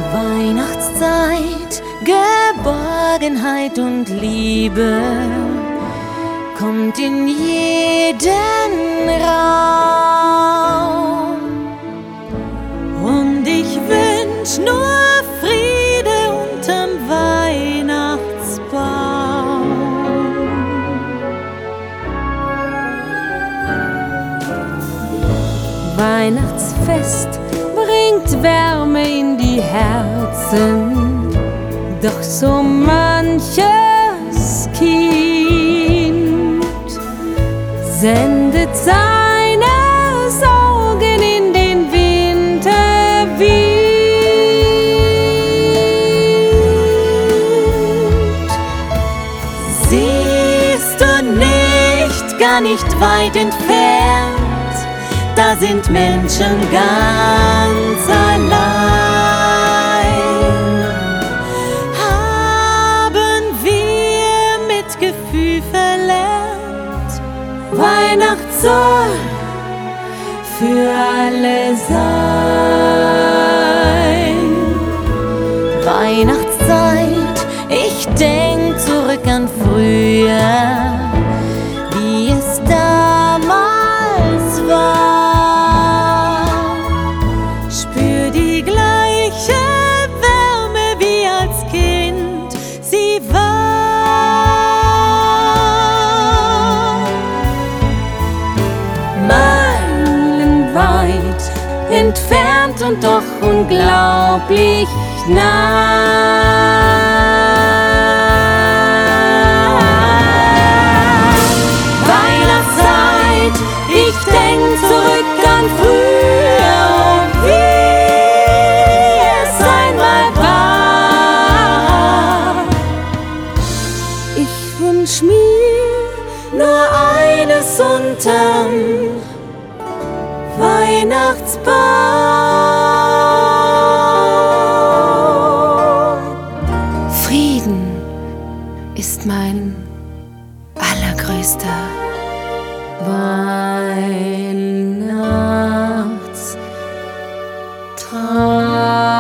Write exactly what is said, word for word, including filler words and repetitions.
Weihnachtszeit, Geborgenheit und Liebe kommt in jeden Raum. Und ich wünsch nur Friede unterm Weihnachtsbaum. Weihnachtsfest bringt Wärme in die Herzen, doch so manches Kind sendet seine Sorgen in den Winterwind. Siehst du nicht, gar nicht weit entfernt, da sind Menschen ganz allein. Haben wir mit Gefühl verlernt, Weihnacht soll für alle sein. Weihnachtszeit, ich denk zurück an früher, wie es damals war. Entfernt und doch unglaublich nah. Weihnachtszeit, ich denk zurück an früher und wie es einmal war. Ich wünsch mir nur eines unterm Weihnachtsbaum. Frieden ist mein allergrößter Weihnachtstraum.